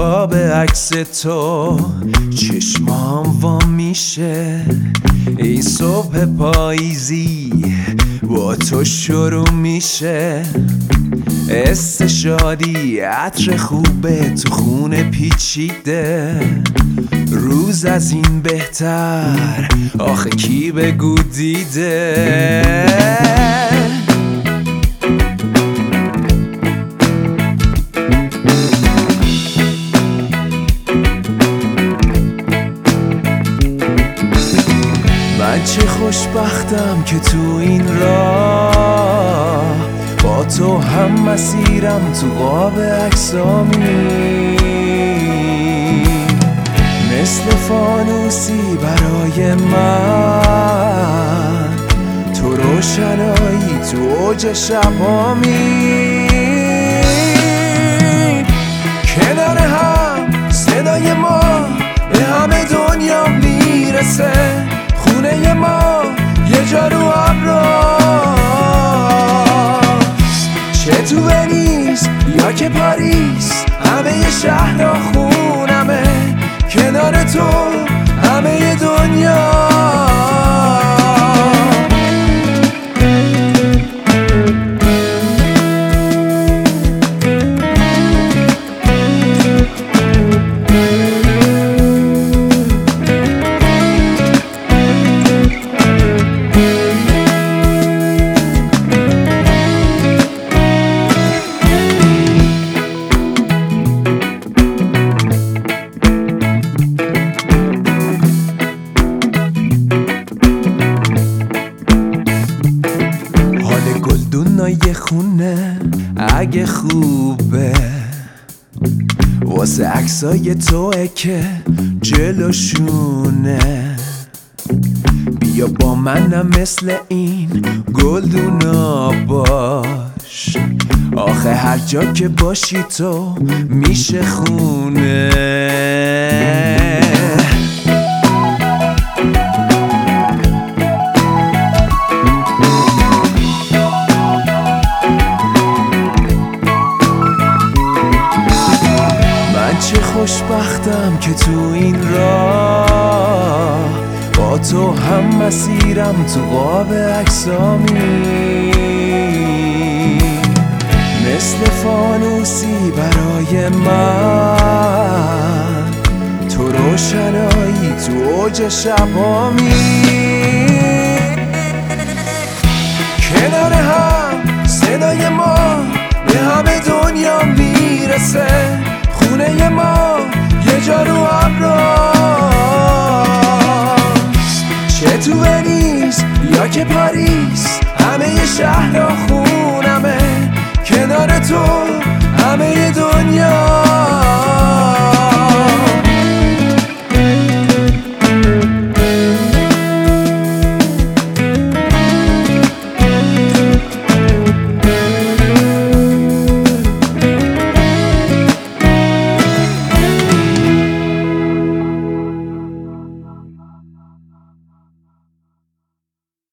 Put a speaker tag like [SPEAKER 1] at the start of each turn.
[SPEAKER 1] قاب عکس تو چشمام وا میشه. این صبح پاییزی با تو شروع میشه. حس شادی عطر خوبه تو خونه پیچیده. روز از این بهتر آخه کی بگو دیده. من چه خوشبختم که تو این راه با تو هم مسیرم تو قاب عکسامی. مثل فانوسی برای من تو روشنایی تو اوج شبامی. کنار هم صدای ما به همه دنیا میرسه. خونه ما یه جا رو ابراست. چه تو ونیز یا که پاریس همه شهرها خونمه. کنار تو همه دنیا. گلدونای خونه اگه خوبه واسه عکسای توه که جلوشونه. بیا با منم مثل این گلدونا باش. آخه هر جا که باشی تو میشه خونه. چه خوشبختم که تو این راه با تو هم مسیرم تو قاب عکسامی. مثل فانوسی برای من تو روشنایی تو اوج شبامی. کنار هم صدای ما به همه دنیا میرسه. خونه ما یه جا رو ابراست. چه تو ونیز یا که پاریس همه شهرها